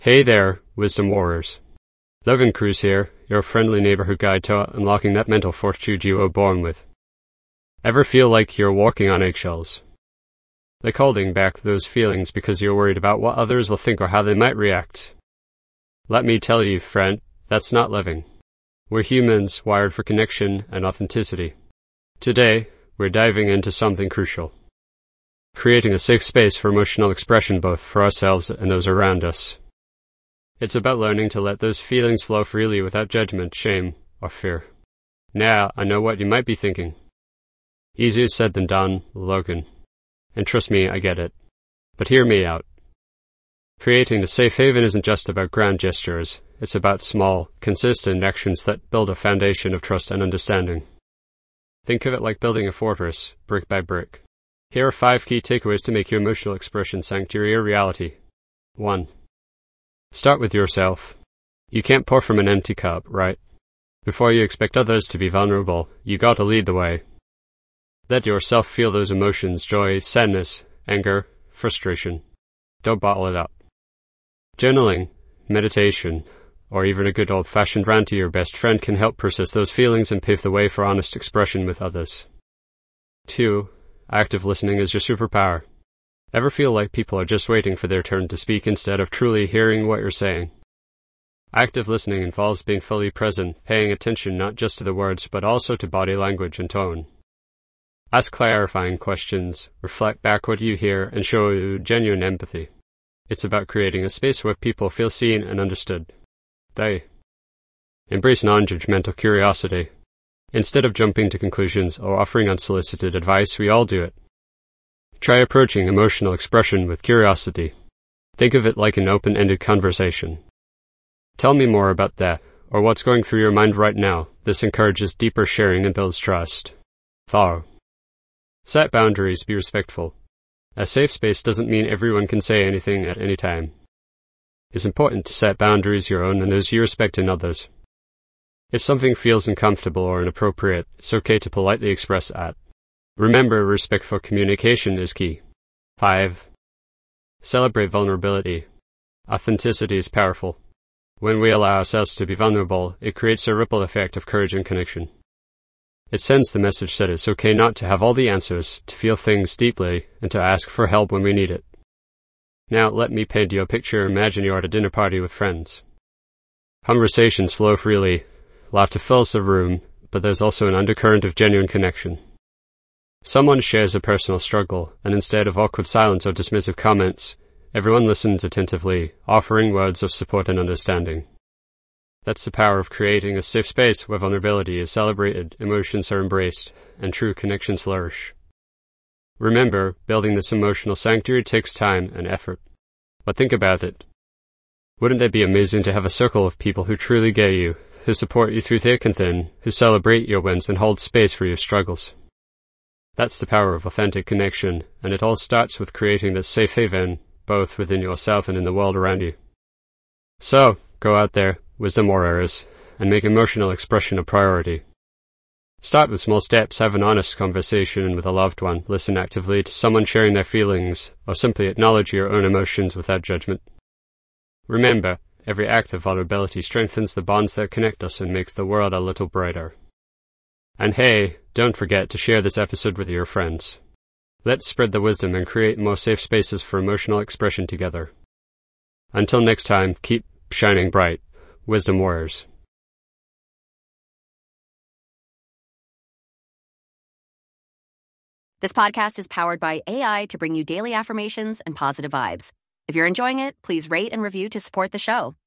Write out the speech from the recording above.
Hey there, Wisdom Warriors. Logan Cruz here, your friendly neighborhood guide to unlocking that mental fortitude you were born with. Ever feel like you're walking on eggshells? Like holding back those feelings because you're worried about what others will think or how they might react? Let me tell you, friend, that's not living. We're humans wired for connection and authenticity. Today, we're diving into something crucial. Creating a safe space for emotional expression both for ourselves and those around us. It's about learning to let those feelings flow freely without judgment, shame, or fear. Now, I know what you might be thinking. Easier said than done, Logan. And trust me, I get it. But hear me out. Creating a safe haven isn't just about grand gestures. It's about small, consistent actions that build a foundation of trust and understanding. Think of it like building a fortress, brick by brick. Here are 5 key takeaways to make your emotional expression sanctuary a reality. 1. Start with yourself. You can't pour from an empty cup, right? Before you expect others to be vulnerable, you gotta lead the way. Let yourself feel those emotions, joy, sadness, anger, frustration. Don't bottle it up. Journaling, meditation, or even a good old-fashioned rant to your best friend can help process those feelings and pave the way for honest expression with others. 2. Active listening is your superpower. Ever feel like people are just waiting for their turn to speak instead of truly hearing what you're saying? Active listening involves being fully present, paying attention not just to the words but also to body language and tone. Ask clarifying questions, reflect back what you hear, and show genuine empathy. It's about creating a space where people feel seen and understood. They embrace non-judgmental curiosity. Instead of jumping to conclusions or offering unsolicited advice, we all do it. Try approaching emotional expression with curiosity. Think of it like an open-ended conversation. Tell me more about that, or what's going through your mind right now. This encourages deeper sharing and builds trust. 4. Set boundaries, be respectful. A safe space doesn't mean everyone can say anything at any time. It's important to set boundaries your own and those you respect in others. If something feels uncomfortable or inappropriate, it's okay to politely express that. Remember, respectful communication is key. 5. Celebrate vulnerability. Authenticity is powerful. When we allow ourselves to be vulnerable, it creates a ripple effect of courage and connection. It sends the message that it's okay not to have all the answers, to feel things deeply, and to ask for help when we need it. Now, let me paint you a picture. Imagine you're at a dinner party with friends. Conversations flow freely, laughter fills the room, but there's also an undercurrent of genuine connection. Someone shares a personal struggle, and instead of awkward silence or dismissive comments, everyone listens attentively, offering words of support and understanding. That's the power of creating a safe space where vulnerability is celebrated, emotions are embraced, and true connections flourish. Remember, building this emotional sanctuary takes time and effort. But think about it. Wouldn't it be amazing to have a circle of people who truly get you, who support you through thick and thin, who celebrate your wins and hold space for your struggles? That's the power of authentic connection, and it all starts with creating this safe haven, both within yourself and in the world around you. So, go out there, Wisdom Warriors, and make emotional expression a priority. Start with small steps, have an honest conversation with a loved one, listen actively to someone sharing their feelings, or simply acknowledge your own emotions without judgment. Remember, every act of vulnerability strengthens the bonds that connect us and makes the world a little brighter. And hey, don't forget to share this episode with your friends. Let's spread the wisdom and create more safe spaces for emotional expression together. Until next time, keep shining bright, Wisdom Warriors. This podcast is powered by AI to bring you daily affirmations and positive vibes. If you're enjoying it, please rate and review to support the show.